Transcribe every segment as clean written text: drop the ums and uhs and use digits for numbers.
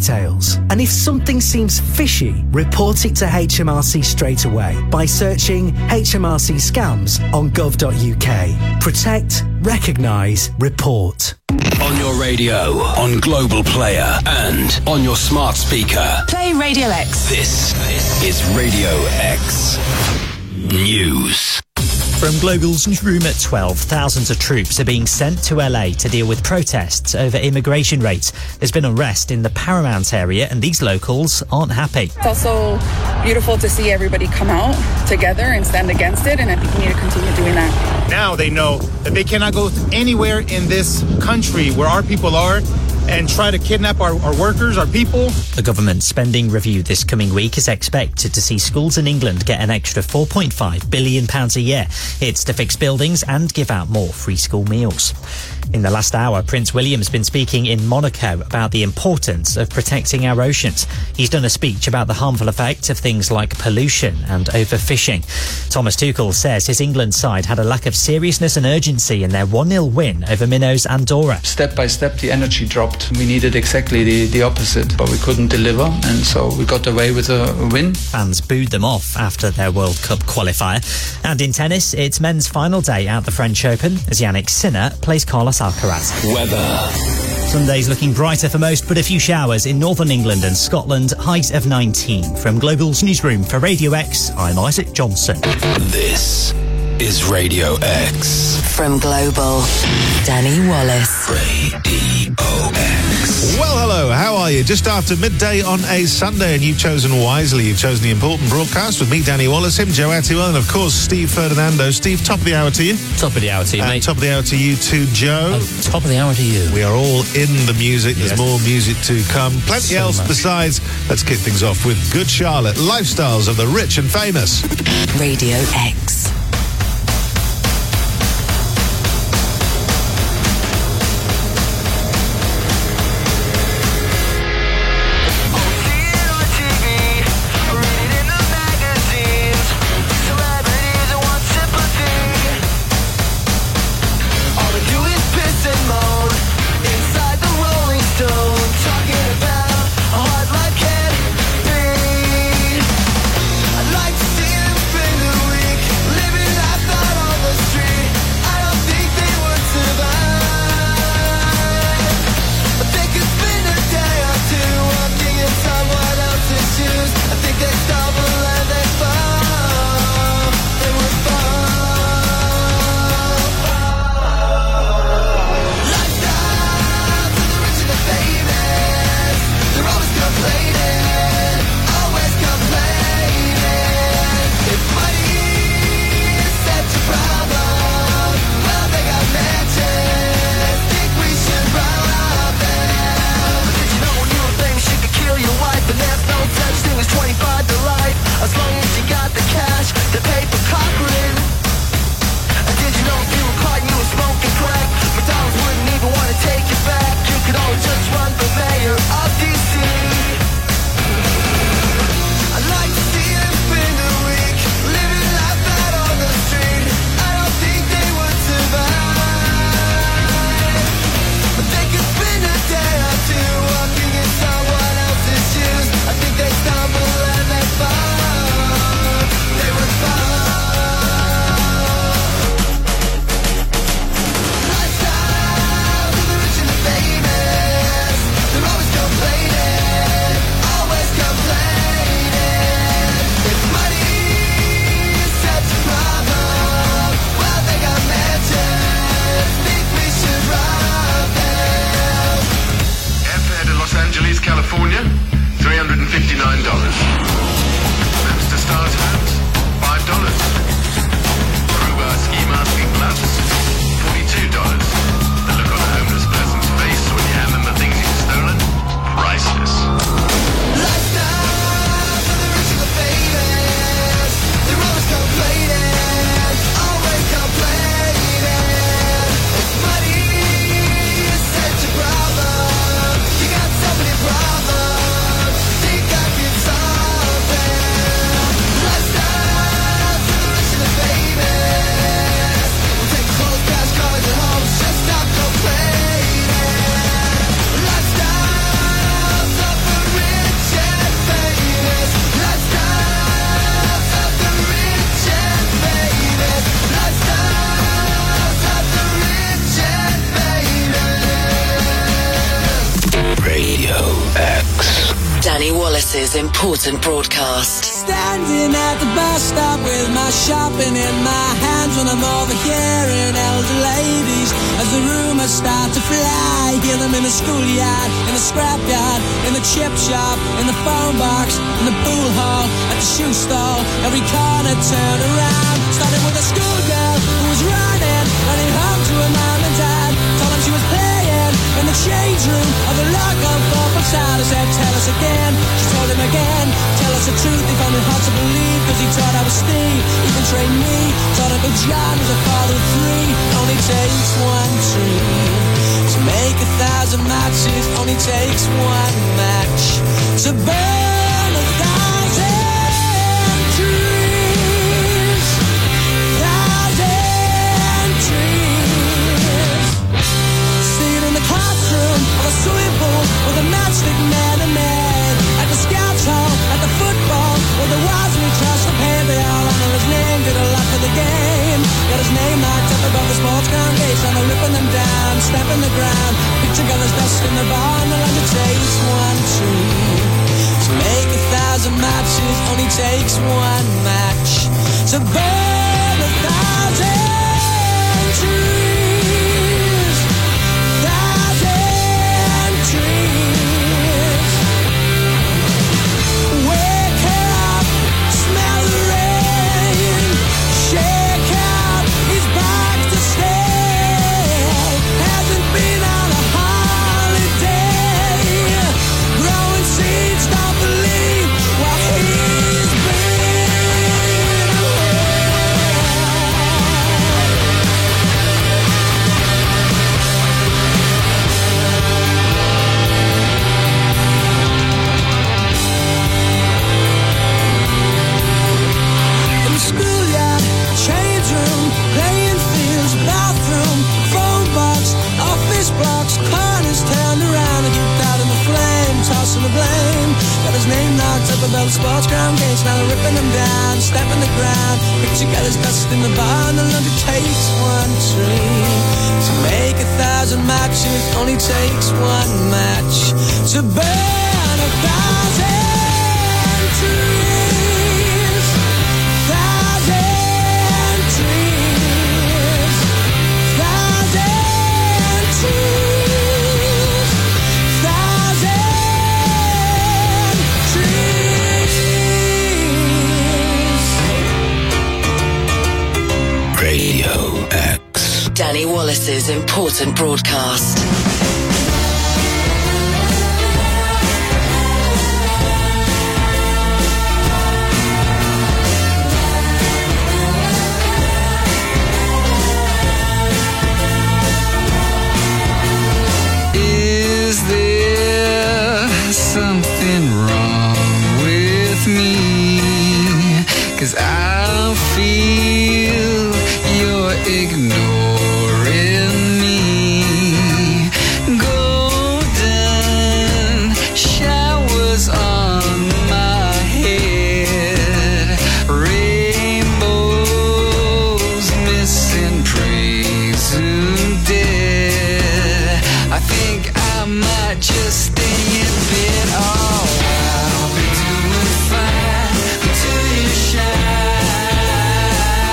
details. And if something seems fishy, report it to HMRC straight away by searching HMRC scams on gov.uk. Protect, recognise, report. On your radio, on Global Player, and on your smart speaker. Play Radio X. This is Radio X News. From Global's newsroom at 12, thousands of troops are being sent to LA to deal with protests over immigration rates. There's been unrest in the Paramount area and these locals aren't happy. It's also beautiful to see everybody come out together and stand against it, and I think we need to continue doing that. Now they know that they cannot go anywhere in this country where our people are and try to kidnap our workers, our people. The government spending review this coming week is expected to see schools in England get an extra £4.5 billion a year. It's to fix buildings and give out more free school meals. In the last hour, Prince William's been speaking in Monaco about the importance of protecting our oceans. He's done a speech about the harmful effects of things like pollution and overfishing. Thomas Tuchel says his England side had a lack of seriousness and urgency in their 1-0 win over Minnows Andorra. Step by step, the energy dropped. We needed exactly the opposite, but we couldn't deliver, and so we got away with a win. Fans booed them off after their World Cup qualifier. And in tennis, it's men's final day at the French Open as Yannick Sinner plays Carlos Alcaraz. Weather. Sunday's looking brighter for most, but a few showers in northern England and Scotland, highs of 19. From Global's newsroom for Radio X, I'm Isaac Johnson. This is Radio X. From Global, Danny Wallace. Radio X. Well, hello, how are you? Just after midday on a Sunday, and you've chosen wisely. You've chosen the important broadcast with me, Danny Wallace, him, Joe Attiwell, and of course, Steve Ferdinando. Steve, top of the hour to you. Top of the hour to you, mate. Top of the hour to you too, Joe. Top of the hour to you. We are all in the music. There's more music to come. Plenty else besides. Let's kick things off with Good Charlotte, Lifestyles of the Rich and Famous. Radio X. I'd like to see them spend the week living Danny Wallace's important broadcast. Standing at the bus stop with my shopping in my hands when I'm overhearing elder ladies as the rumors start to fly. Hear them in the schoolyard, in the scrapyard, in the chip shop, in the phone box, in the pool hall, at the shoe stall. Every corner turn around. Started with a schoolgirl who was running home to her mom and dad. Told them she was playing in the change room of the local football side. I said, tell us again. She told him again, tell us the truth. He found it hard to believe, cause he thought I was Steve. Even trained me, thought Uncle John was a father of three. Only takes one tree to make 1,000 matches. Only takes one match to burn 1,000 trees. 1,000 trees. See it in the classroom of a swimming pool with a matchstick man and man. At the scouts hall, at the football, with the wives we trust the pain. They all honor his name, did a lot for the game. Got his name marked up above the sports ground gates. And they're ripping them down, stamping the ground. Picture colors dust in the barn. The land it takes one tree to make 1,000 matches. Only takes one match to burn 1,000 trees. 1,000 trees. Wake up, smell the rain. Shake out, he's back to stay. Hasn't been on a holiday. Growing seeds, don't believe what he's been in the schoolyard, change room, playing fields, bathroom, phone box, office blocks, corners turned around and duped out in the flame, tossing the blame. Got his name knocked up above the sports ground gates. Now they're ripping them down, stamping the ground. Picture gathers dust in the barn. The land it takes one tree to make 1,000 matches. Only takes one match to burn 1,000 trees. 1,000 trees. 1,000 trees. 1,000 trees. Radio X. Danny Wallace's important broadcast. Is there something wrong with me? 'Cause I feel you're ignoring me. Golden showers on my head, rainbows missing, presumed dead. I think I might just stay in bed. Oh, I'll be doing fine until you shine.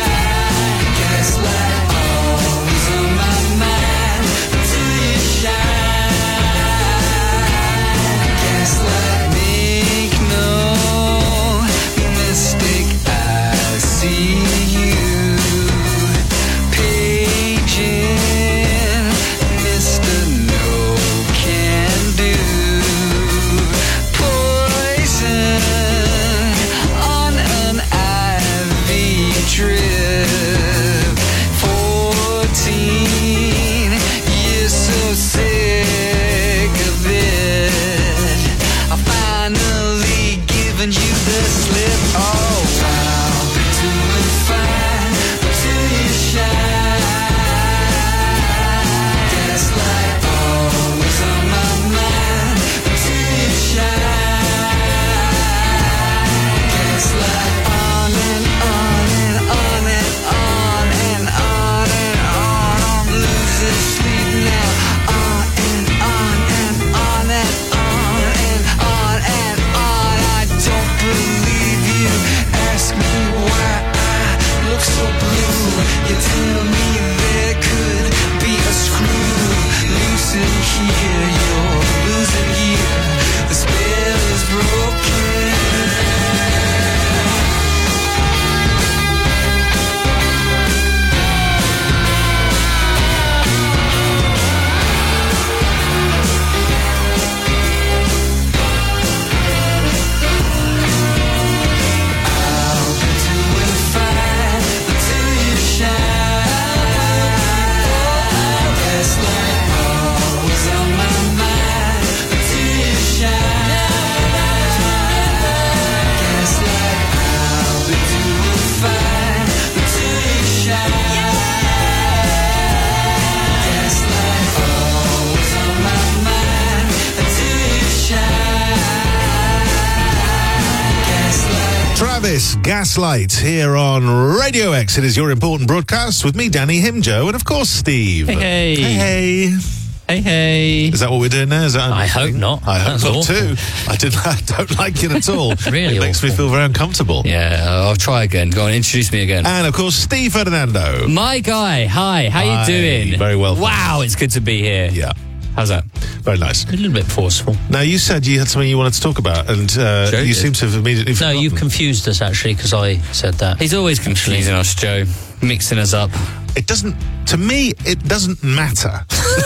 Travis, Gaslight, here on Radio X. It is your important broadcast with me, Danny, him, Joe, and of course, Steve. Hey. Hey. Hey, hey. Is that what we're doing now? Is that I hope not. I hope That's not awful. too. I don't like it at all. Really It makes me feel very uncomfortable. Yeah, I'll try again. Go on, introduce me again. And of course, Steve Ferdinando. My guy, hi, how Hi, you doing? very well. Wow, it's good to be here. Yeah. How's that? Very nice. A little bit forceful. Now, you said you had something you wanted to talk about, and you seem to have immediately No, forgotten. you've confused us, actually, because I said that. He's always confusing us, Joe. Mixing us up. It doesn't, to me, it doesn't matter.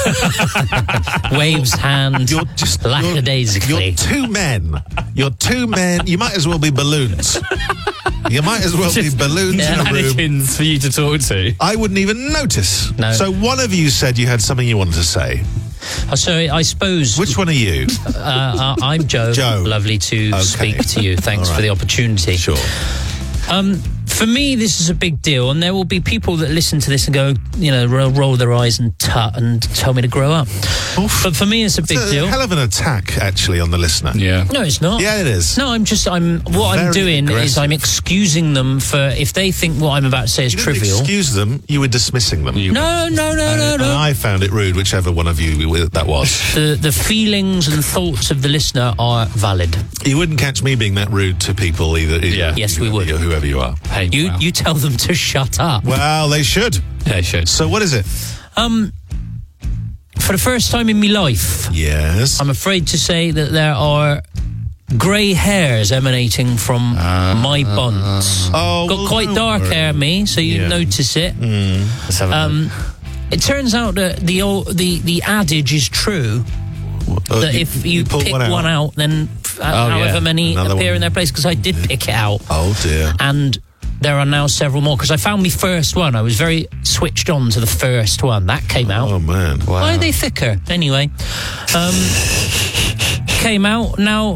Waves hand, You're just lackadaisically. You're two men. You're two men. You might as well be balloons. You might as well be balloons in a room. Mannequins for you to talk to. I wouldn't even notice. No. So one of you said you had something you wanted to say. So I suppose... Which one are you? I'm Joe. Joe. Lovely to speak to you. Thanks All right. for the opportunity. Sure. For me, this is a big deal, and there will be people that listen to this and go, roll their eyes and tut and tell me to grow up. Oof. But for me, it's a big It's a deal. hell of an attack, actually, on the listener. Yeah. No, it's not. Yeah, it is. No, I'm Very doing is aggressive. I'm excusing them for if they think what I'm about to say is You didn't trivial. excuse them. You were dismissing them. No. And I found it rude, whichever one of you that was. The feelings and thoughts of the listener are valid. You wouldn't catch me being that rude to people either. Yeah. Yes, we would. Whoever you are. Hey, wow. You tell them to shut up. Well, they should. Yeah, you should. So what is it? For the first time in my life, Yes. I'm afraid to say that there are grey hairs emanating from my buns. Oh, Got well, quite don't dark worry. hair, me, so you Yeah. notice it. Let's have a look. It turns out that the adage is true. That if you pull pick one out, then however yeah. many Another appear one. in their place, because I did pick it out. Oh, dear. And there are now several more, because I found my first one. I was very switched on to the first one. That came out. Oh, man. Why are they thicker? Anyway, came out. Now,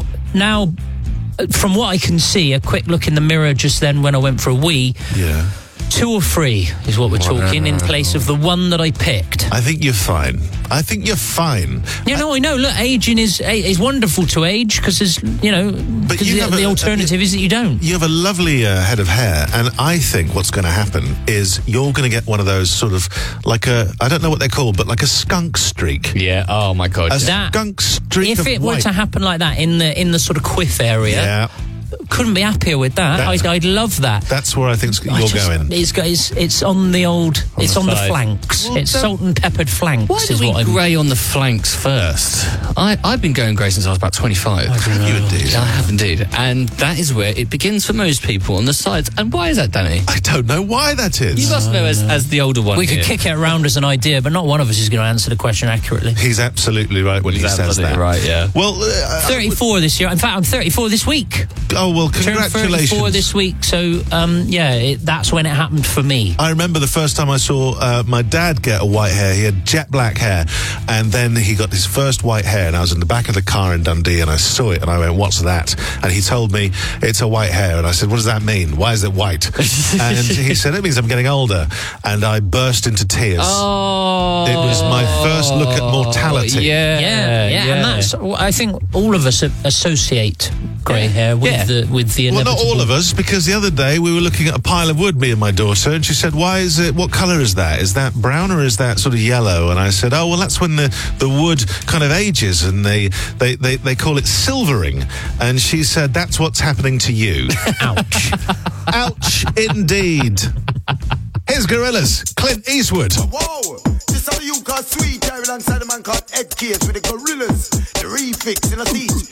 from what I can see, a quick look in the mirror just then when I went for a wee, Yeah. 2 or 3 is what we're talking, in place of the one that I picked. I think you're fine. I think you're fine. I know. Look, aging is wonderful to age, because there's, But because you have the alternative is that you don't. You have a lovely head of hair, and I think what's going to happen is you're going to get one of those sort of like I don't know what they're called, but like a skunk streak. Yeah, oh my God. A That- skunk streak If of it were white. to happen like that in the sort of quiff area, Yeah, couldn't be happier with that. That's- I'd love that. that's where I think you're going. It's on the old. It's the on the side. flanks. Well, It's don't- salt and peppered flanks. Why is did we what I'm. grey on the flanks first? I've been going grey since I was about 25. You indeed. I have indeed. And that is where it begins for most people, on the sides. And why is that, Danny? I don't know why that is. You must know as the older one We could here. kick it around as an idea, but not one of us is going to answer the question accurately. He's absolutely right when he He's says absolutely that. right, yeah. Well, 34 this year. In fact, I'm 34 this week. oh well, Turned 34 congratulations. this week. So that's when it happened for me. I remember the first time I saw my dad get a white hair. He had jet black hair, and then he got his first white hair, and I was in the back of the car in Dundee, and I saw it, and I went, "What's that?" And he told me, "It's a white hair," and I said, "What does that mean? Why is it white?" And he said, "It means I'm getting older," and I burst into tears. Oh. It was my first look at mortality. Yeah. Yeah, and that's. I think all of us associate grey hair with the Well, inevitable. not all of us, because the other day we were looking at a pile of wood, me and my daughter, and she said, what colour is that? Is that brown or is that sort of yellow? And I said, oh, well, that's when the wood kind of ages, and they call it silvering. And she said, that's what's happening to you. Ouch. Ouch, indeed. Here's Gorillaz, Clint Eastwood. Whoa, this how you call sweet here alongside a man called Ed Case with the Gorillaz, the refix in a seat.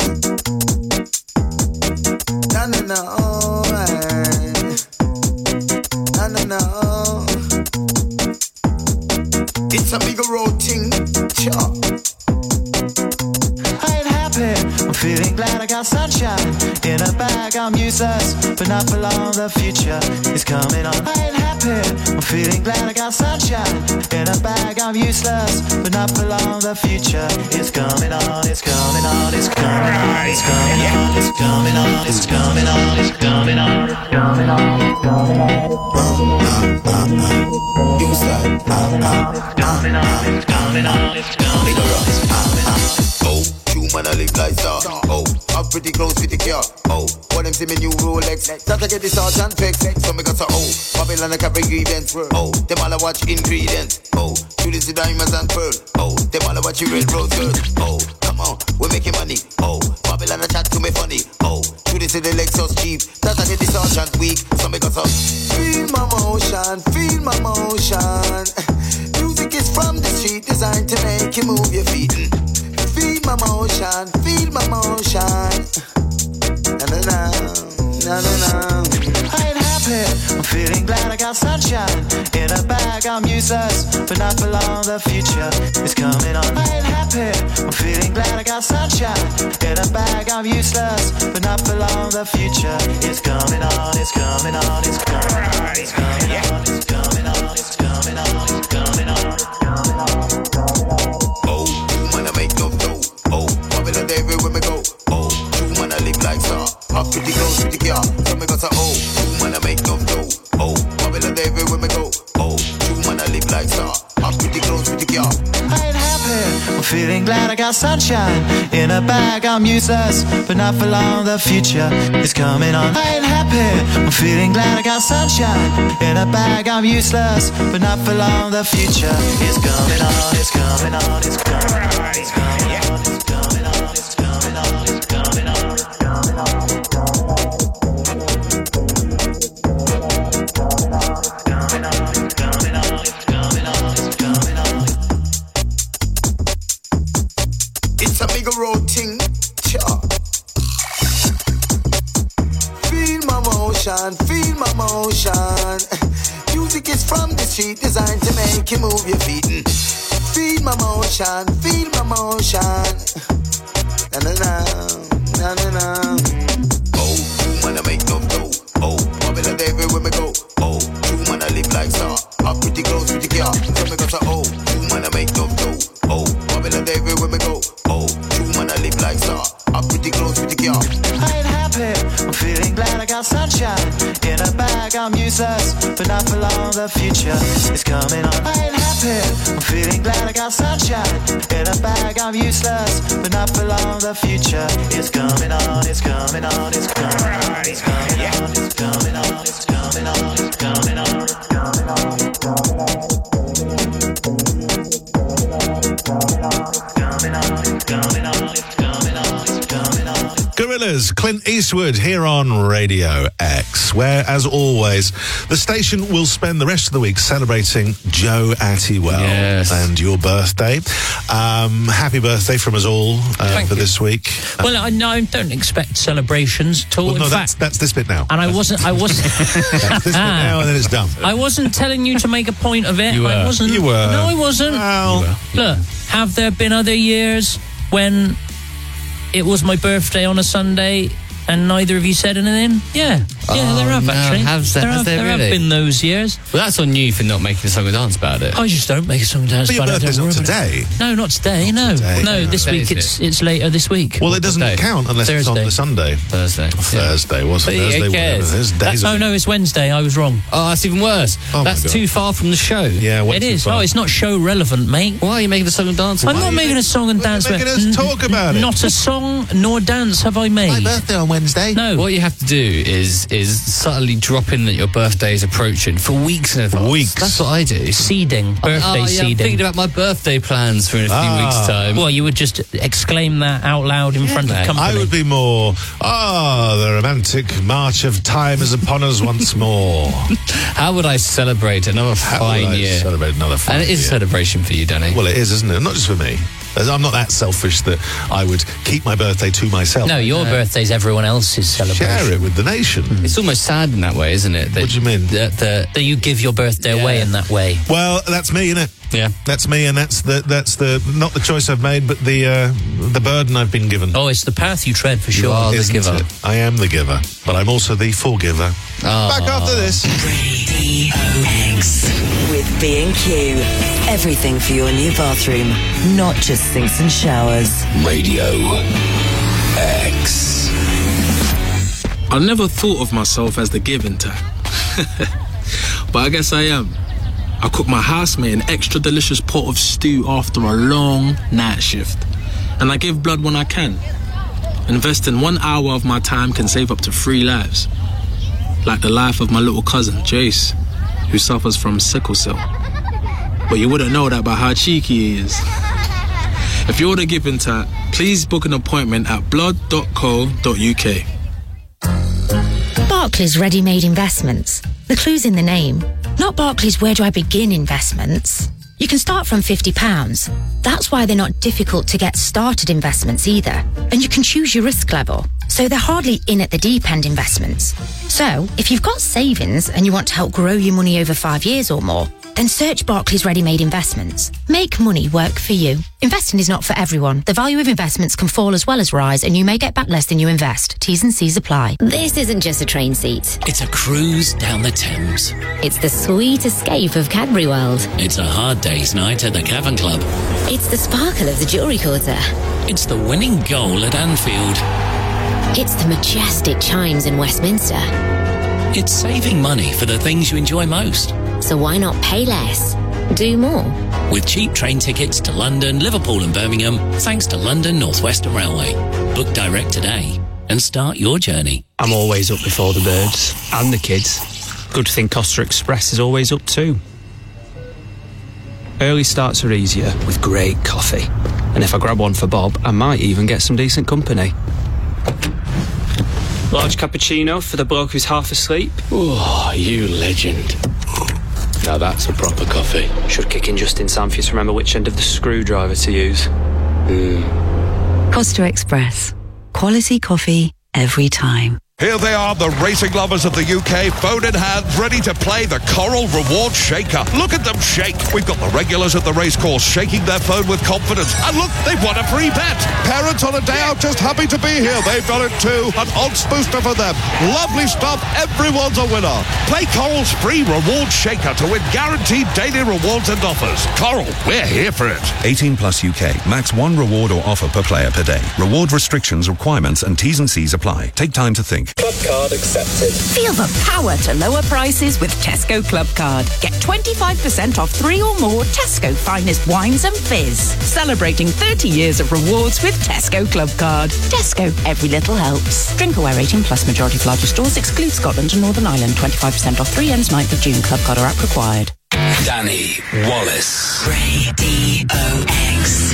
Na na na, oh, na na na, oh. It's a big road thing, sure. I ain't happy, I'm feeling glad I got sunshine. In a bag I'm useless, but not for long, the future is coming on. I ain't happy, I'm feeling glad I got sunshine. In a bag I'm useless, but not for long, the future is coming on. It's coming on, it's coming on, it's coming on, it's coming on, it's coming on, it's coming on, it's coming on, it's coming on. You said, It's coming on, it's coming on, it's coming on. oh, you man, I live like star. Oh, I'm pretty close with the car. Oh, what them see me new Rolex. Start to get the sergeant pecs. So me got to Babylon I can bring events. Oh, them all I watch ingredients. Oh, you this the diamonds and pearl. Oh, them all I watch you railroad girl. Oh, come on, we're making money. Oh, Babylon I chat to me funny. Oh, you this the Lexus Jeep. Start to get the sergeant weak. So me got to feel my motion, feel my motion. Music is from the street, designed to make you move your feet. Feel my motion, feel my motion. Na-na-na, na-na-na. I ain't happy, I'm feeling glad I got sunshine. In a bag, I'm useless, but not for long, the future is coming on. I ain't happy, I'm feeling glad I got sunshine. In a bag, I'm useless, but not for long, the future is coming on, it's coming on, it's coming on, it's coming on, it's coming on, it's coming on, it's coming on, it's coming on. Oh, man, I make no dough. Oh, Babylon everywhere me go. Oh, man, I live like star. I'm pretty close with the car. So me got to man, I make no dough. Oh, Babylon everywhere me go. Oh, man, I live like star. I'm pretty close with the car. I ain't happy, I'm feeling glad I got sunshine. In a bag, I'm useless, but not for long, the future is coming on. I ain't happy, I'm feeling glad I got sunshine. In a bag, I'm useless, but not for long, the future is coming on, it's coming on, it's coming on, it's coming on, it's coming on, it's coming on, it's coming on, it's coming on, it's It's a bigger road thing. Feel my motion, feel my motion. Music is from the street, designed to make you move your feet. Feel my motion, feel my motion. Na-na-na, na-na-na. Oh, man, I make no dough. Oh, Babylon everywhere me go. Oh, man, I live like star. I'm pretty close with the car. So me got to man, I make no dough. Oh, Babylon everywhere me go. Oh, man, I live like star. I'm pretty close with the car. I ain't happy, I'm feeling glad I got sunshine. In a bag, I'm useless, but not for long, the future is coming on. I ain't happy, I'm feeling glad I got sunshine. In a bag, I'm useless, but not for long, the future is coming on, it's coming on, it's coming on, it's coming on, it's coming on, it's coming on, it's coming on, it's coming on, it's coming on. Gorillaz, Clint Eastwood here on Radio X, where, as always, the station will spend the rest of the week celebrating Joe Attiwell and your birthday. Happy birthday from us all for this week. Well, I don't expect celebrations at all. Well, no, in fact, that's this bit now. And I wasn't. That's this bit now, and then it's done. I wasn't telling you to make a point of it. You were. I wasn't. You were. No, I wasn't. Well, look, have there been other years when it was my birthday on a Sunday and neither of you said anything? Yeah, there have actually. There have been those years. Well, that's on you for not making a song and dance about it. I just don't make a song and dance but about it. Your birthday's not today. No, not today. No, this week it's later this week. Well, it doesn't count unless it's on the Sunday. Thursday, wasn't Thursday? No, it's Wednesday. I was wrong. Oh, that's even worse. That's too far from the show. Yeah, it is. Oh, it's not show relevant, mate. Why are you making a song and dance? I'm not making a song and dance. Making us talk about it. Not a song nor dance have I made. My birthday on Wednesday. No. What you have to do is subtly drop in that your birthday is approaching for weeks in advance. Weeks. That's what I do. Seeding. Birthday seeding. I'm thinking about my birthday plans for in a few weeks' time. Well, you would just exclaim that out loud in front of company. I would be more, the romantic march of time is upon us once more. How would I celebrate another fine year? Celebrate another fine year. And it is a celebration for you, Danny. Well, it is, isn't it? Not just for me. I'm not that selfish that I would keep my birthday to myself. No, your birthday's everyone else's celebration. Share it with the nation. It's almost sad in that way, isn't it? What do you mean? That you give your birthday away in that way. Well, that's me, innit? Yeah, that's me, and that's the not the choice I've made, but the burden I've been given. Oh, it's the path you tread for sure. You are the giver. It? I am the giver, but I'm also the forgiver. Back after this. Radio X with B&Q. Everything for your new bathroom, not just sinks and showers. Radio X. I never thought of myself as the giving type, but I guess I am. I cook my housemate an extra delicious pot of stew after a long night shift. and I give blood when I can. Investing 1 hour of my time can save up to 3 lives. Like the life of my little cousin, Jace, who suffers from sickle cell. But you wouldn't know that by how cheeky he is. If you want to give into it, please book an appointment at blood.co.uk. Barclays Ready-Made Investments. The clue's in the name. Not Barclays Where Do I Begin Investments. You can start from £50. That's why they're not difficult to get started investments either. And you can choose your risk level. So they're hardly in at the deep end investments. So if you've got savings and you want to help grow your money over 5 years or more, then search Barclays Ready-Made Investments. Make money work for you. Investing is not for everyone. The value of investments can fall as well as rise, and you may get back less than you invest. T's and C's apply. This isn't just a train seat. It's a cruise down the Thames. It's the sweet escape of Cadbury World. It's a hard day's night at the Cavern Club. It's the sparkle of the Jewellery Quarter. It's the winning goal at Anfield. It's the majestic chimes in Westminster. It's saving money for the things you enjoy most. So why not pay less? Do more. With cheap train tickets to London, Liverpool and Birmingham, thanks to London North Western Railway. Book direct today and start your journey. I'm always up before the birds and the kids. Good thing Costa Express is always up too. Early starts are easier with great coffee. And if I grab one for Bob, I might even get some decent company. Large cappuccino for the bloke who's half asleep. Oh, you legend. Now that's a proper coffee. Should kick in just in time for you to remember which end of the screwdriver to use. Costa Express. Quality coffee every time. Here they are, the racing lovers of the UK, phone in hand, ready to play the Coral Reward Shaker. Look at them shake. We've got the regulars at the racecourse shaking their phone with confidence. And look, they've won a free bet. Parents on a day out just happy to be here. They've done it too. An odds booster for them. Lovely stuff. Everyone's a winner. Play Coral's free Reward Shaker to win guaranteed daily rewards and offers. Coral, we're here for it. 18 plus UK. Max 1 reward or offer per player per day. Reward restrictions, requirements and T's and C's apply. Take time to think. Club Card accepted. Feel the power to lower prices with Tesco Club Card. Get 25% off 3 or more Tesco finest wines and fizz. Celebrating 30 years of rewards with Tesco Club Card. Tesco, every little helps. Drink aware 18 plus, majority of larger stores exclude Scotland and Northern Ireland. 25% off 3 ends 9th of June. Club Card or app required. Danny Wallace. Radio X.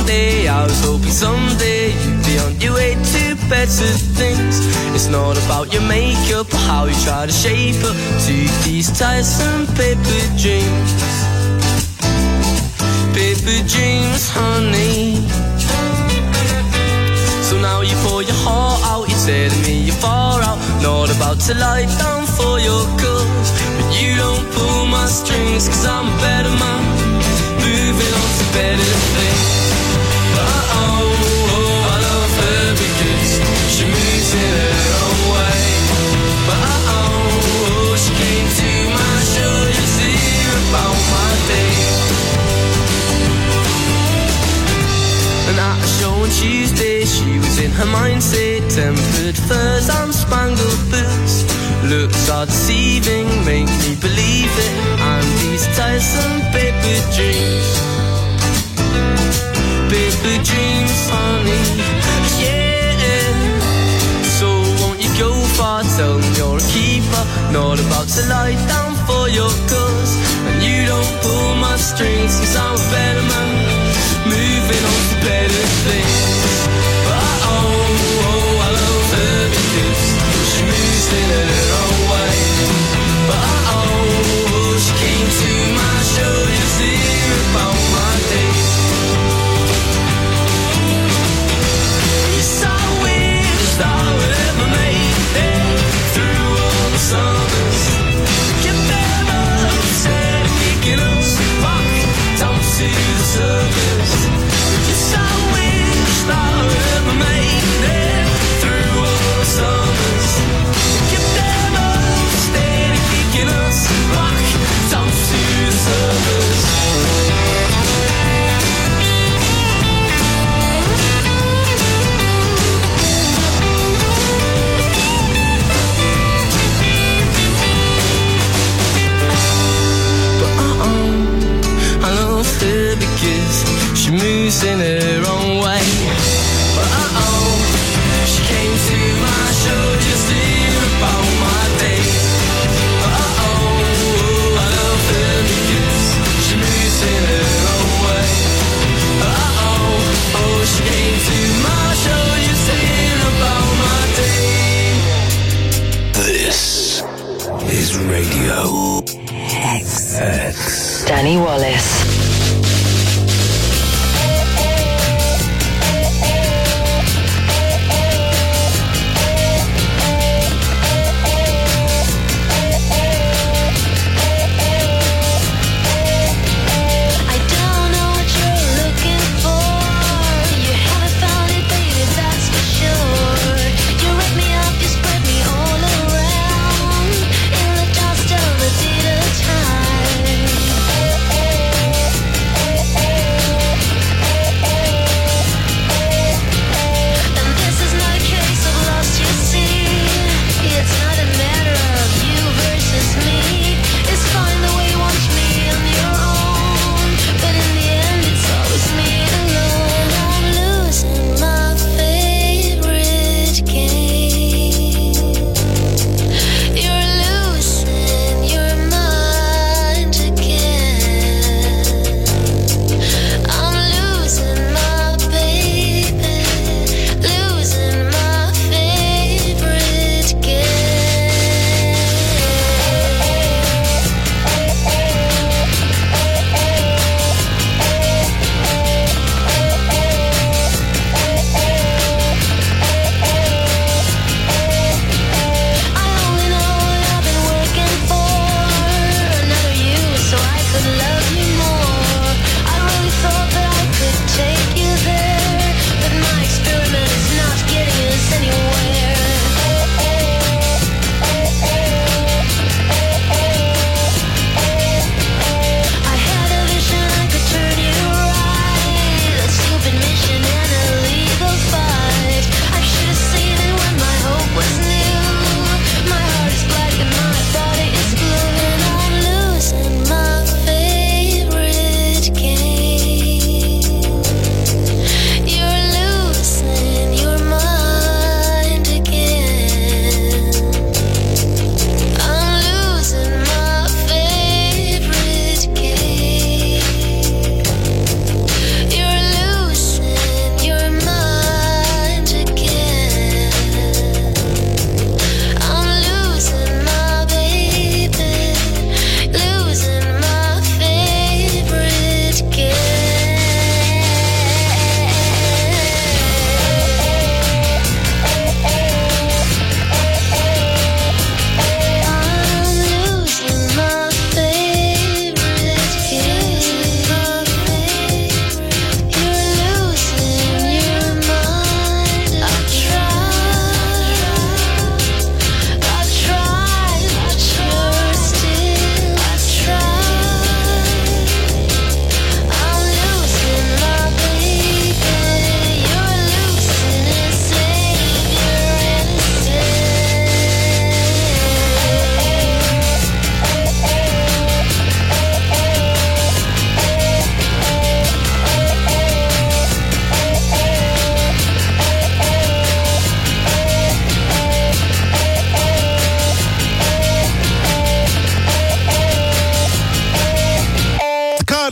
day. I was hoping someday you'd be on your way to better things. It's not about your makeup or how you try to shape up to these tiresome paper dreams. Paper dreams, honey. So now you pour your heart out, you're telling me you're far out. Not about to lie down for your cause, but you don't pull my strings, cause I'm a better man, moving on to better things. I love her because she moves in her own way. But she came to my show just to hear about my day. And at a show on Tuesday, she was in her mindset, tempered furs and spangled boots. Looks are deceiving, make me believe it, and these tiresome paper dreams. Paper dreams, honey, yeah. So won't you go far, tell me you're a keeper, not about to lie down for your cause. And you don't pull my strings, cause I'm a better man, moving on to better things. But I love her because she moves in her own way. But she came to my show just to hear about my day. You saw weird as I would ever make it through all the summers. Get better, said we can us back down to the surface. You saw weird as I would ever make it through all the summers. Get better, steady kicking us back down to the surface. I love her because she moves in her own way. But she came to my show just to hear about my day. I love her because she moves in her own way. She came to my show just to hear about my day. This is Radio X. Danny Wallace.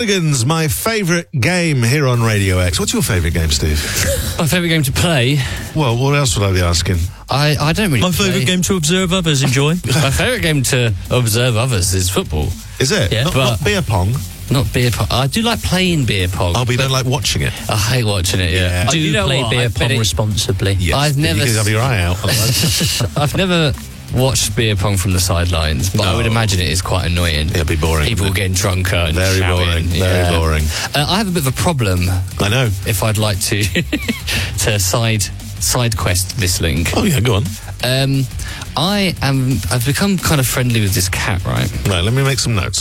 Shenanigans, my favourite game here on Radio X. What's your favourite game, Steve? My favourite game to play? Well, what else would I be asking? I don't really My favourite game to observe others enjoy. My favourite game to observe others is football. Is it? Yeah. Not beer pong? Not beer pong. I do like playing beer pong. Oh, but you don't like watching it? I hate watching it, yeah. Do play beer pong responsibly. Yes, I've never... You can have your eye out. I've never watched beer pong from the sidelines, but I would imagine it is quite annoying. It'll be boring. People getting drunker and very shouting. boring. Very boring. I have a bit of a problem. I know. If I'd like to to side quest this link. Oh yeah, go on. I've become kind of friendly with this cat, right? Right, let me make some notes.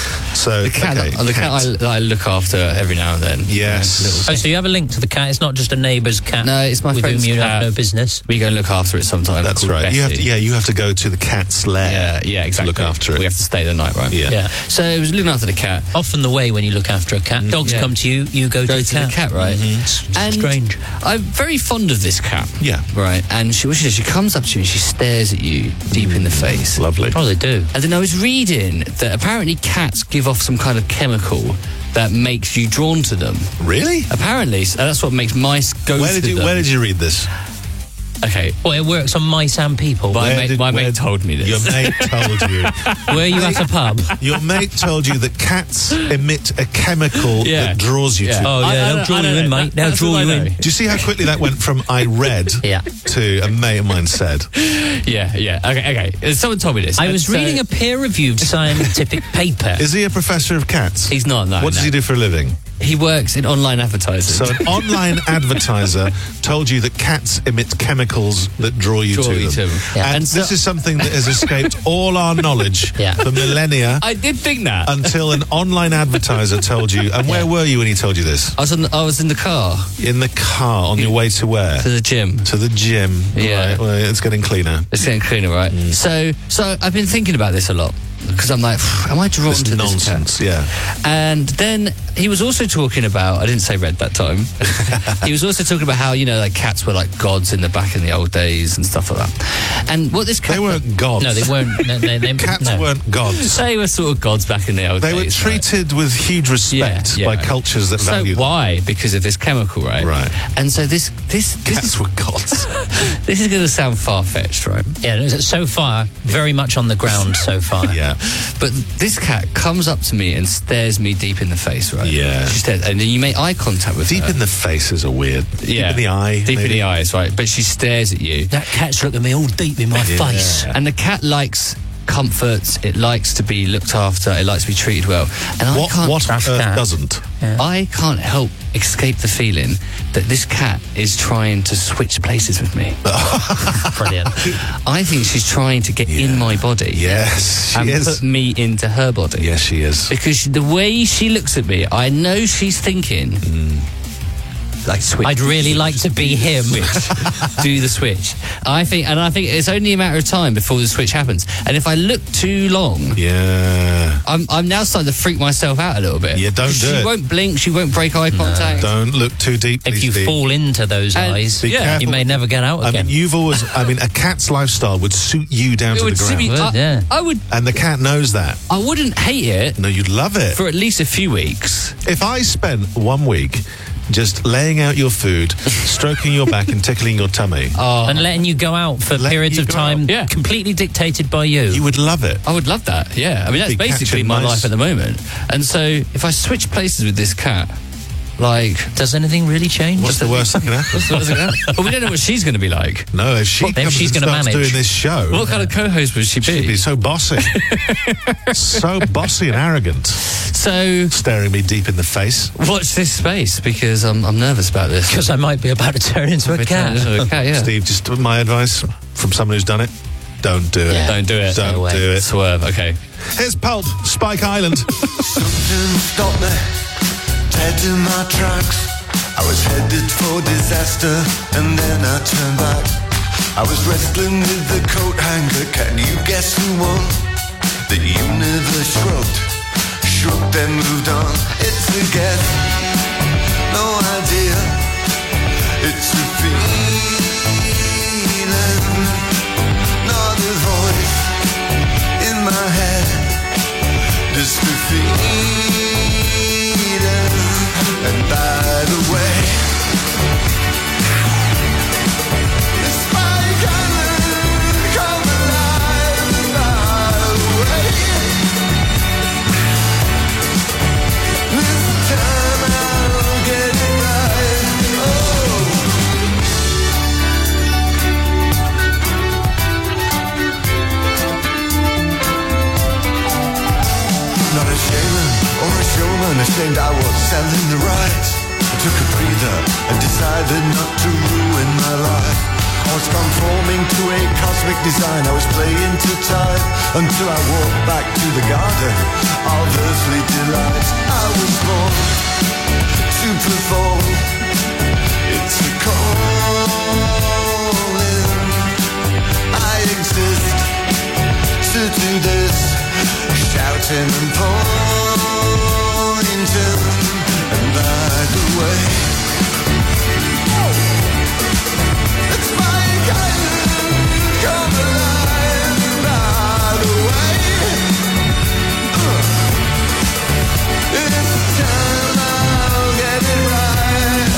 So the cat, that I look after every now and then. Yes. Oh, so you have a link to the cat. It's not just a neighbour's cat. No, it's my with friend's whom you cat. have no business. We go and look after it sometimes. That's right. Bessie. You have to go to the cat's lair. Yeah, exactly. To look after it. We have to stay the night, right? Yeah. So I was looking after the cat. Often the way when you look after a cat. Dogs come to you, you go to the cat. Right? Mm-hmm. And strange. I'm very fond of this cat. Yeah. Right. And she comes up to you and she stares at you deep in the face. Lovely. Oh, they do. And then I was reading that apparently cats give off some kind of chemical that makes you drawn to them. Really? Apparently. So that's what makes mice go to them. Where did you read this? Okay. Well, it works on mice and people. My mate told me this. Your mate told you. Were you at a pub? Your mate told you that cats emit a chemical that draws you to them. Oh, yeah, they'll draw you in, mate. They'll draw you in. Do you see how quickly that went from I read to a mate of mine said? Yeah. Okay. Someone told me this. I was reading a peer-reviewed scientific paper. Is he a professor of cats? He's not, no. What does he do for a living? He works in online advertising. So an online advertiser told you that cats emit chemicals that draw you to them. Yeah. And this is something that has escaped all our knowledge for millennia. I did think that. Until an online advertiser told you. And where were you when he told you this? I was in the car. In the car on your way to where? To the gym. To the gym. Yeah. Right. Well, it's getting cleaner. It's getting cleaner, right? So I've been thinking about this a lot. Because I'm like, am I drawn to nonsense? This cat? Yeah. And then he was also talking about, I didn't say red that time. He was also talking about how, like cats were like gods in the old days and stuff like that. And what this cat... They weren't gods. No, they weren't. Cats weren't gods. They were sort of gods back in the old days. They were treated with huge respect by cultures that value them. Why? Because of this chemical, right? Right. And so this cats were gods. This is going to sound far-fetched, right? Yeah, so far, very much on the ground so far. Yeah. But this cat comes up to me and stares me deep in the face, right? Yeah. She stares, and then you make eye contact with her. Deep in the faces are weird. Deep in the eye. Deep in the eyes, right? But she stares at you. That cat's looking at me all deep in my face. And the cat likes comforts, it likes to be looked after, it likes to be treated well. And what doesn't? Yeah. I can't help escape the feeling that this cat is trying to switch places with me. Brilliant. I think she's trying to get in my body. Yes, she and is. put me into her body. Yes, she is. Because the way she looks at me, I know she's thinking... Like switch. I'd really like to be him. Do the switch. I think it's only a matter of time before the switch happens. And if I look too long, I'm now starting to freak myself out a little bit. Yeah, don't do it. She won't blink. She won't break eye contact. Don't look too deeply. If you fall into those eyes, you may never get out again. I mean, a cat's lifestyle would suit you down to the ground. I would. And the cat knows that. I wouldn't hate it. No, you'd love it. For at least a few weeks. If I spent 1 week just laying out your food, stroking your back and tickling your tummy. And letting you go out for periods of time completely dictated by you. You would love it. I would love that, yeah. I mean, that's basically my life at the moment. And so, if I switch places with this cat, does anything really change? What's the worst that can happen? Well, we don't know what she's going to be like. No, if she she's going to manage doing this show. What kind of co-host would she be? She'd be so bossy. So bossy and arrogant. So... Staring me deep in the face. Watch this space, because I'm nervous about this. Because I might be about to turn into a cat. Steve, just my advice from someone who's done it, don't do it. Yeah. Don't do it. Don't do it. Swerve, okay. Here's Pulp, Spike Island. Something stopped me, dead in my tracks. I was headed for disaster, and then I turned back. I was wrestling with the coat hanger. Can you guess who won? The universe shrugged, shook, then moved on. It's a guess, no idea. It's a feeling, not a voice in my head. Just a feeling. And by the way, Spike Island, come alive. And by the way, this time I'll get it right. Not a shaman or a showman, ashamed I was selling the rights. I took a breather and decided not to ruin my life. I was conforming to a cosmic design, I was playing to time until I walked back to the garden of earthly delights. I was born to perform, it's a calling. I exist to do this, shouting and pointing. And by the way, it's Spike Island, come alive. And by the way, this time I'll get it right.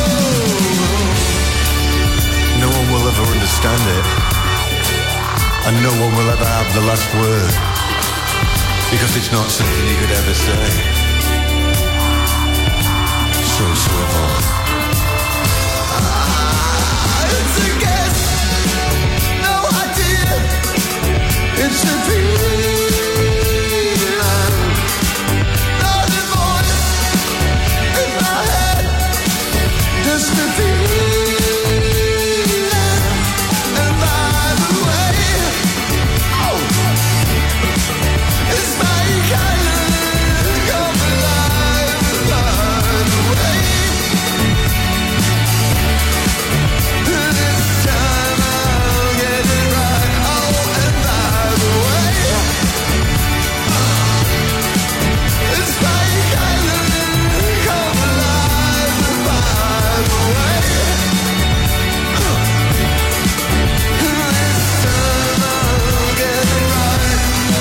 No one will ever understand it, and no one will ever have the last word, because it's not something you could ever say. So swivel. It's a guess, no idea. It's a feeling, not a voice in my head, just a feeling. And by the way, it's my Island, come alive. And by the way, this time I'll get it right. Oh, and by the way, it's my Island, come alive. And by the way, this time I'll get it right.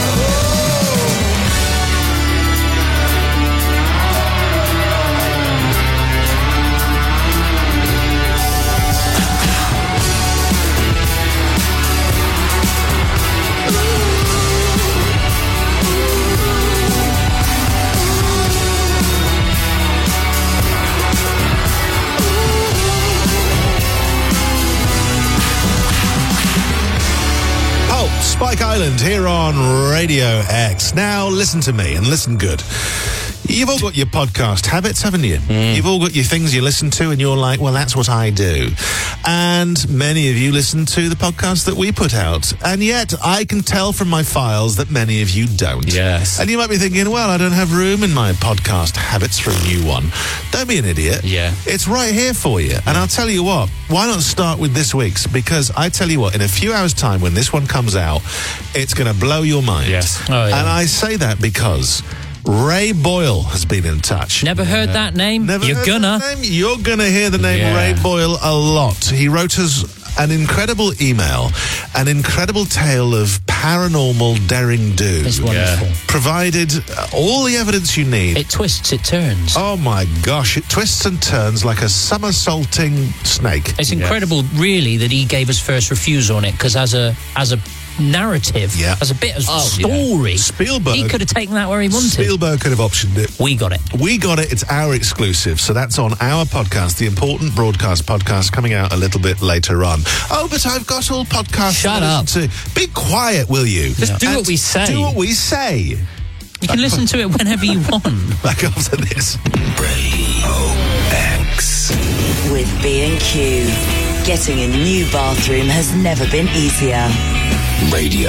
Oh, Spike Island here on Radio X. Now, listen to me and listen good. You've all got your podcast habits, haven't you? You've all got your things you listen to and you're like, well, that's what I do. And many of you listen to the podcast that we put out. And yet, I can tell from my files that many of you don't. Yes. And you might be thinking, well, I don't have room in my podcast habits for a new one. Don't be an idiot. Yeah. It's right here for you. And I'll tell you what, why not start with this week's? Because I tell you what, in a few hours' time when this one comes out, it's going to blow your mind. Yes. Oh, yeah. And I say that because Ray Boyle has been in touch. Never heard that name. Never You're heard gonna. that name? You're gonna hear the name Yeah. Ray Boyle a lot. He wrote us an incredible email, an incredible tale of paranormal daring do. It's wonderful. Provided all the evidence you need. It twists, it turns. Oh my gosh, it twists and turns like a somersaulting snake. It's incredible, really, that he gave us first refusal on it, because as a narrative, as a bit of story, Spielberg, he could have taken that where he wanted. Spielberg could have optioned it. We got it. We got it. It's our exclusive. So that's on our podcast, the Important Broadcast Podcast, coming out a little bit later on. Oh, but I've got all podcasts. Shut up. To be quiet, will you? Just do what we say. Do what we say. You can listen to it whenever you want. Back after this. Radio X. With B&Q, getting a new bathroom has never been easier. Radio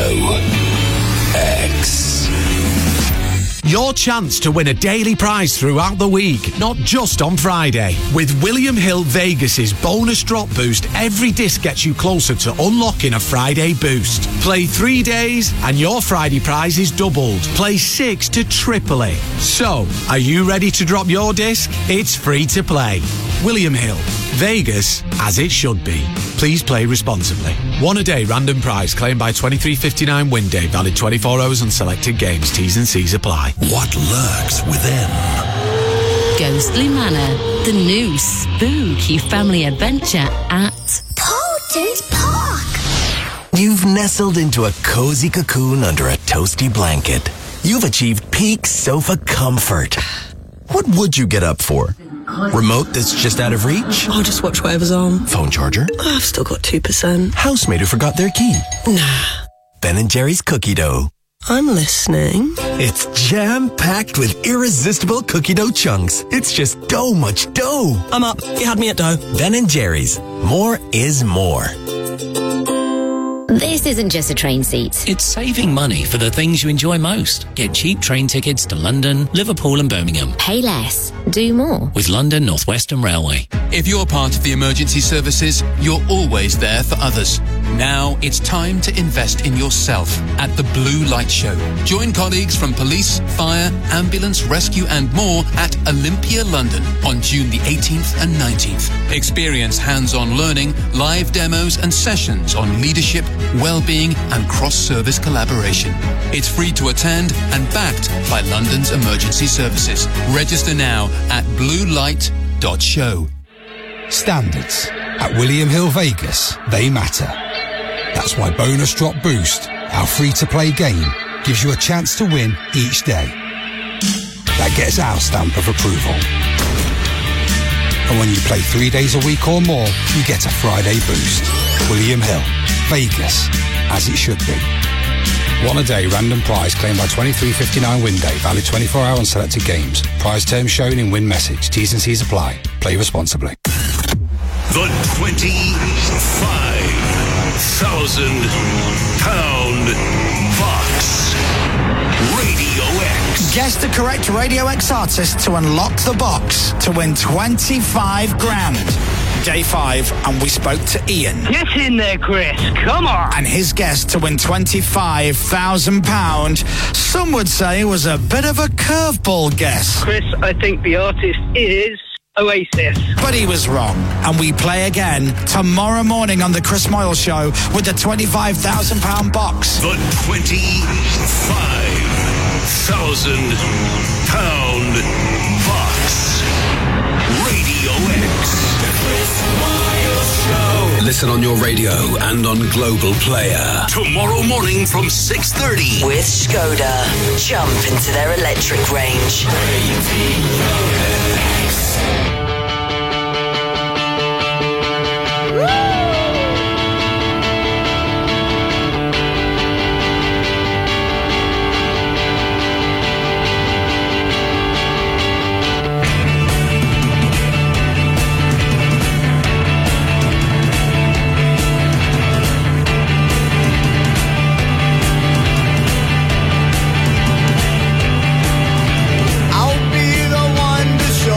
X. Your chance to win a daily prize throughout the week, not just on Friday. With William Hill Vegas' bonus drop boost, every disc gets you closer to unlocking a Friday boost. Play 3 days and your Friday prize is doubled. Play 6 to triple it. So, are you ready to drop your disc? It's free to play. William Hill, Vegas as it should be. Please play responsibly. One a day random prize claimed by 23.59 win day, valid 24 hours on selected games. T's and C's apply. What lurks within? Ghostly Manor, the new spooky family adventure at Poulton's Park. You've nestled into a cozy cocoon under a toasty blanket. You've achieved peak sofa comfort. What would you get up for? Remote that's just out of reach? I'll just watch whatever's on. Phone charger? I've still got 2%. Housemate who forgot their key? Nah. Ben & Jerry's cookie dough. I'm listening. It's jam-packed with irresistible cookie dough chunks. It's just dough much dough. I'm up. You had me at dough. Ben & Jerry's. More is more. This isn't just a train seat. It's saving money for the things you enjoy most. Get cheap train tickets to London, Liverpool and Birmingham. Pay less. Do more. With London North Western Railway. If you're part of the emergency services, you're always there for others. Now it's time to invest in yourself at the Blue Light Show. Join colleagues from police, fire, ambulance, rescue and more at Olympia, London on June the 18th and 19th. Experience hands-on learning, live demos and sessions on leadership, well-being and cross-service collaboration. It's free to attend and backed by London's emergency services. Register now at bluelight.show. Standards. At William Hill Vegas, they matter. That's why Bonus Drop Boost, our free-to-play game, gives you a chance to win each day. That gets our stamp of approval. And when you play 3 days a week or more, you get a Friday boost. William Hill, Vegas, as it should be. One a day random prize claimed by 23.59 win day, valid 24 hour on selected games. Prize terms shown in win message. T's and C's apply. Play responsibly. The £25,000 box. Radio X. Guess the correct Radio X artist to unlock the box to win 25 grand. Day 5, and we spoke to Ian. Get in there, Chris. Come on. And his guess to win £25,000, some would say was a bit of a curveball guess. Chris, I think the artist is Oasis. But he was wrong, and we play again tomorrow morning on the Chris Moyle Show with the £25,000 box. The £25,000 box. Radio X. The Chris Moyle Show. Listen on your radio and on Global Player. Tomorrow morning from 6:30. With Skoda. Jump into their electric range. I'll be the one to show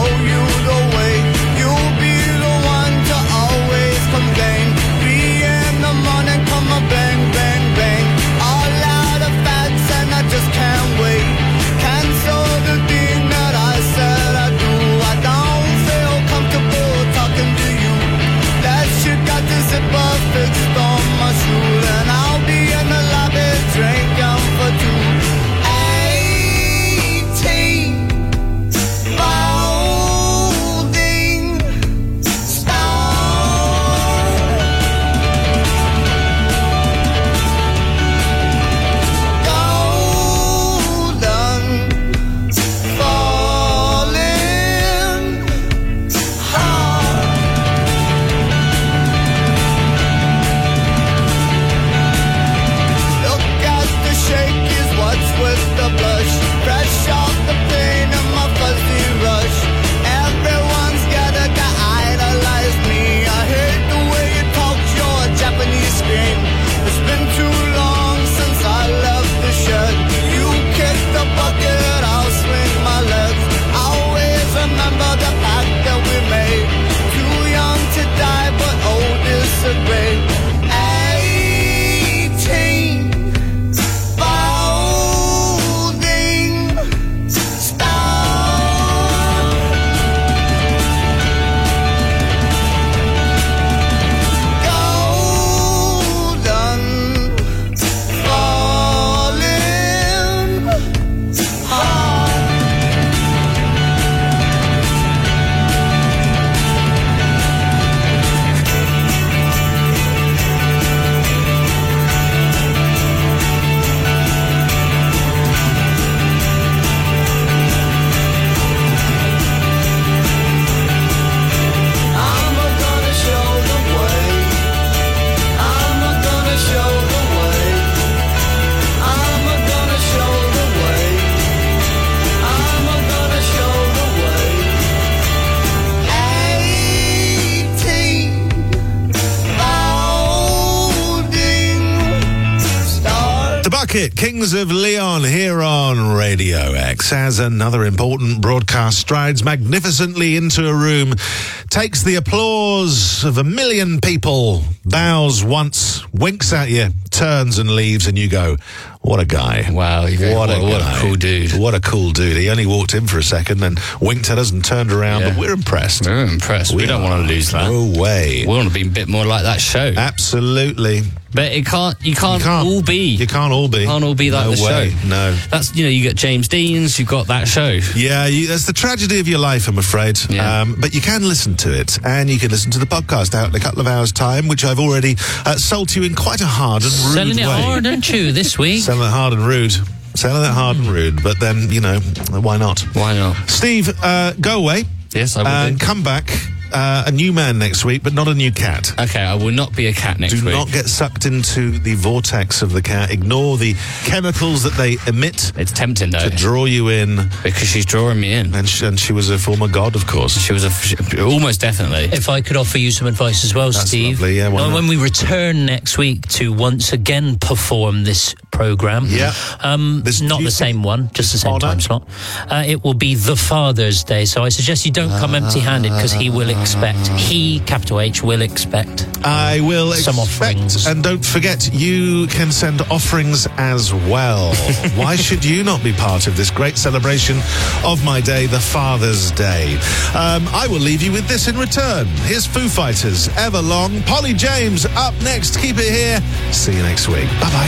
Rocket, Kings of Leon, here on Radio X, as another important broadcast strides magnificently into a room, takes the applause of 1 million people, bows once, winks at you, turns and leaves, and you go, what a guy. Wow, what a cool dude. What a cool dude. He only walked in for a second, then winked at us and turned around, but we're impressed. We're impressed. We don't want to lose that. No way. We want to be a bit more like that show. Absolutely. But you can't all be. You can't all be. Can't all be like the way. show. No. That's, you got James Dean's, you've got that show. Yeah, that's the tragedy of your life, I'm afraid. Yeah. But you can listen to it, and you can listen to the podcast out in a couple of hours' time, which I've already sold to you in quite a hard and rude Selling it way. hard, aren't you, this week? Selling it hard and rude. Selling it hard and rude. But then, why not? Why not? Steve, go away. Yes, I will And come back. A new man next week, but not a new cat. Okay, I will not be a cat next week. Do not get sucked into the vortex of the cat. Ignore the chemicals that they emit. It's tempting, though. To draw you in. Because she's drawing me in. And she was a former god, of course. She was almost definitely. If I could offer you some advice as well, That's Steve. Lovely. Yeah, why not? When we return next week to once again perform this programme. Yeah. Not the same one, just the same time slot. It will be the Father's Day, so I suggest you don't come empty-handed, because he will expect, capital H, will expect I will some offerings. And don't forget, you can send offerings as well. Why should you not be part of this great celebration of my day, the Father's Day? I will leave you with this in return. Here's Foo Fighters, Everlong, Polly James up next. Keep it here. See you next week. Bye-bye.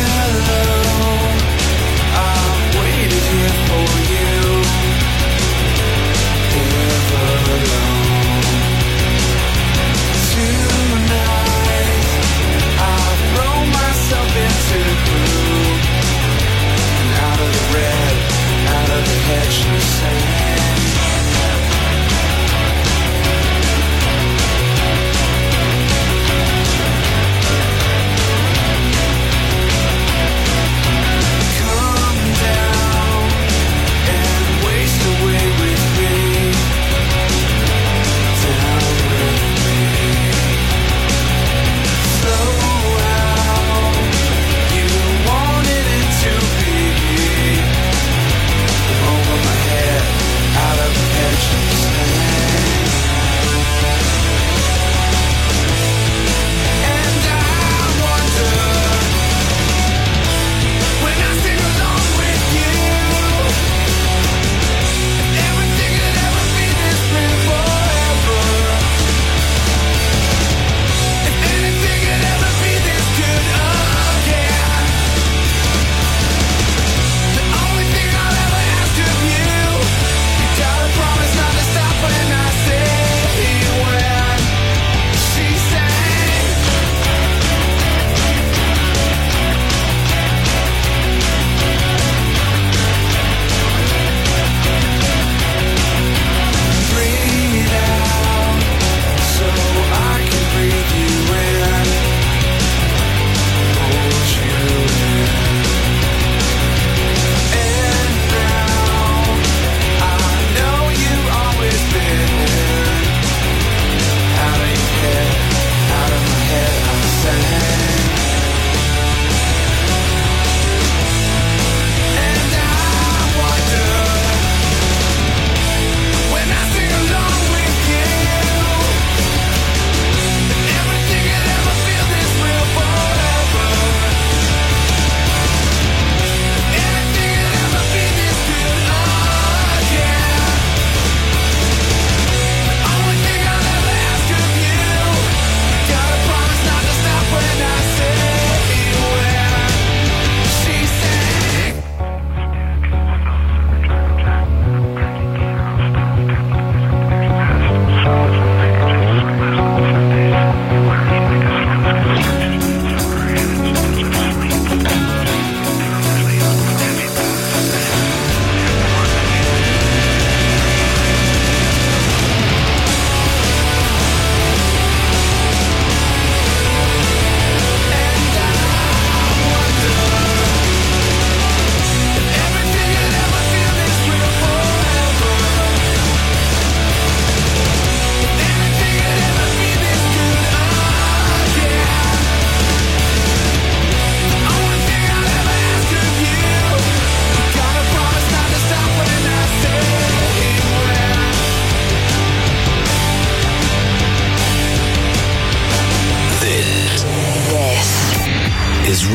I've waited here for you. Tonight, I've thrown myself into blue. And out of the red, out of the hedge, you sand. Come down.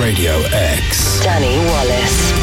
Radio X. Danny Wallace.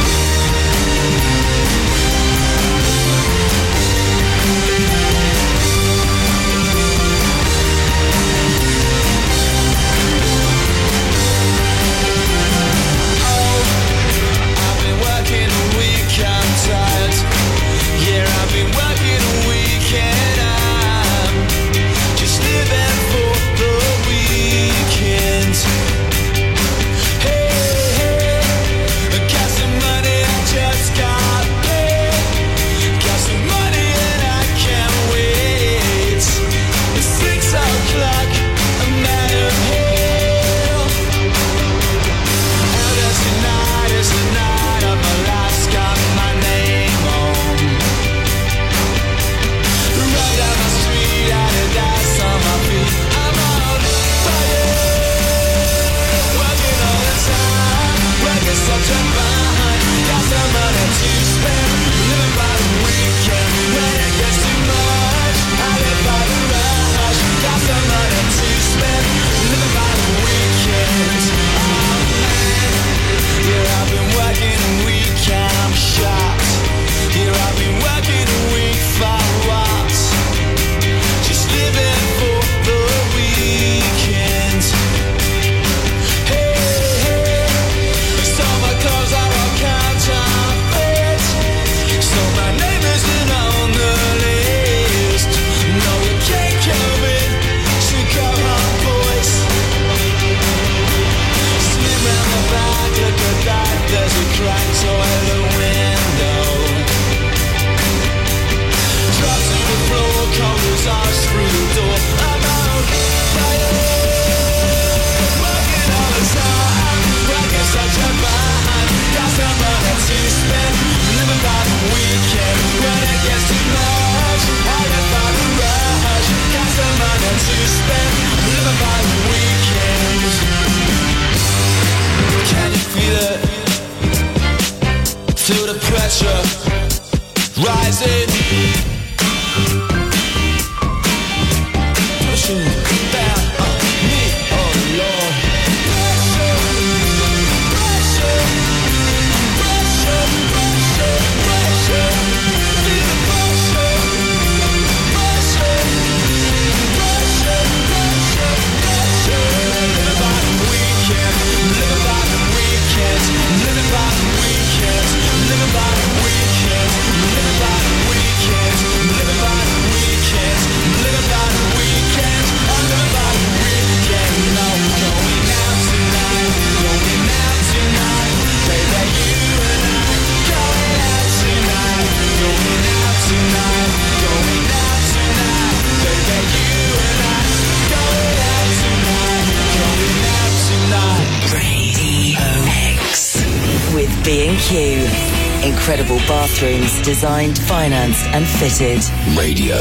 B&Q. Incredible bathrooms designed, financed and fitted. Radio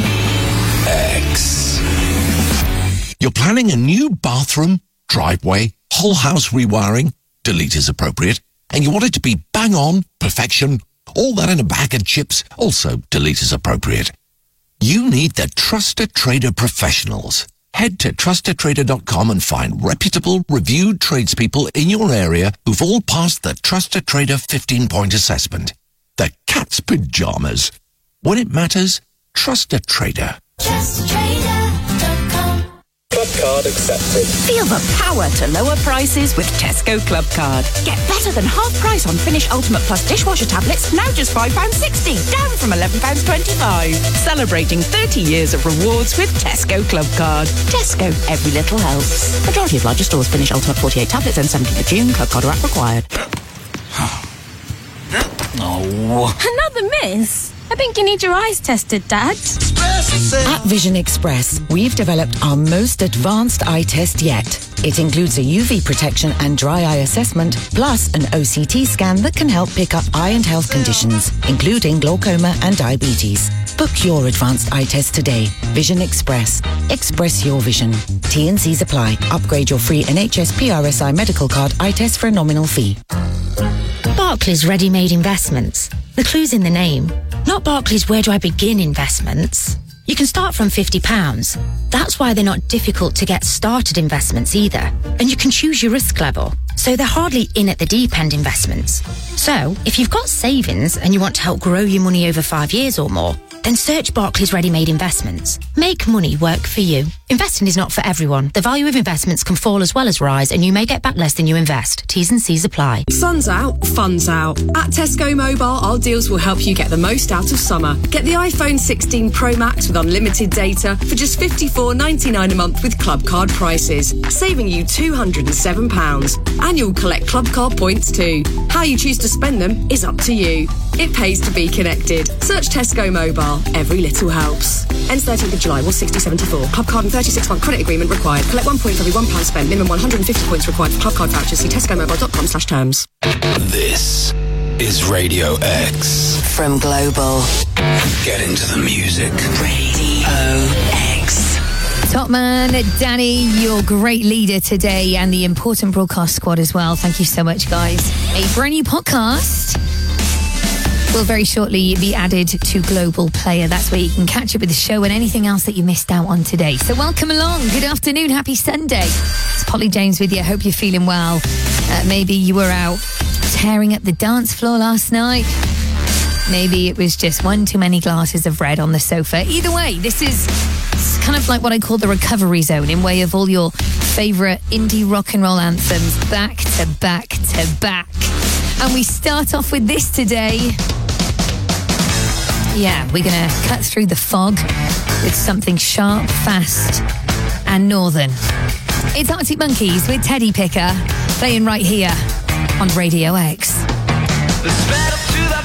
X. You're planning a new bathroom, driveway, whole house rewiring, delete is appropriate, and you want it to be bang on, perfection, all that in a bag of chips, also delete is appropriate. You need the Trusted Trader professionals. Head to trustedtrader.com and find reputable, reviewed tradespeople in your area who've all passed the Trusted Trader 15-point assessment. The cat's pajamas. When it matters, trust a trader. TrustTrader.com. Club card accepted. Feel the power to lower prices with Tesco Club Card. Get better than half price on Finish Ultimate Plus dishwasher tablets, now just £5.60, down from £11.25. Celebrating 30 years of rewards with Tesco Club Card. Tesco, every little helps. Majority of larger stores Finish Ultimate 48 tablets and 17th of June. Club Card app required. Oh. Another miss? I think you need your eyes tested, Dad. At Vision Express, we've developed our most advanced eye test yet. It includes a UV protection and dry eye assessment, plus an OCT scan that can help pick up eye and health conditions, including glaucoma and diabetes. Book your advanced eye test today. Vision Express. Express your vision. T&Cs apply. Upgrade your free NHS PRSI medical card eye test for a nominal fee. Barclays Ready-Made Investments. The clue's in the name. Not Barclays Where Do I Begin investments. You can start from £50. That's why they're not difficult to get started investments either. And you can choose your risk level. so they're hardly in at the deep end investments. So, if you've got savings and you want to help grow your money over 5 years or more, then search Barclays Ready-Made Investments. Make money work for you. Investing is not for everyone. The value of investments can fall as well as rise, and you may get back less than you invest. T's and C's apply. Sun's out, fun's out. At Tesco Mobile, our deals will help you get the most out of summer. Get the iPhone 16 Pro Max with unlimited data for just $54.99 a month with Club Card prices, saving you £207. And you'll collect Club Card points too. How you choose to spend them is up to you. It pays to be connected. Search Tesco Mobile. Every little helps. Ends 13th of July, 160.74. Club Card and 36-month credit agreement required. Collect 1 point for every £1 spent. Minimum 150 points required for Club Card vouchers. See tescomobile.com/terms. This is Radio X. From Global. Get into the music. Radio X. Top man, Danny, your great leader today, and the important broadcast squad as well. Thank you so much, guys. A brand new podcast will very shortly be added to Global Player. That's where you can catch up with the show and anything else that you missed out on today. So welcome along. Good afternoon. Happy Sunday. It's Polly James with you. Hope you're feeling well. Maybe you were out tearing up the dance floor last night. Maybe it was just one too many glasses of red on the sofa. Either way, this is kind of like what I call the recovery zone, in way of all your favourite indie rock and roll anthems back to back to back. And we start off with this today. Yeah, we're going to cut through the fog with something sharp, fast, and northern. It's Arctic Monkeys with Teddy Picker, playing right here on Radio X. Let's pedal to the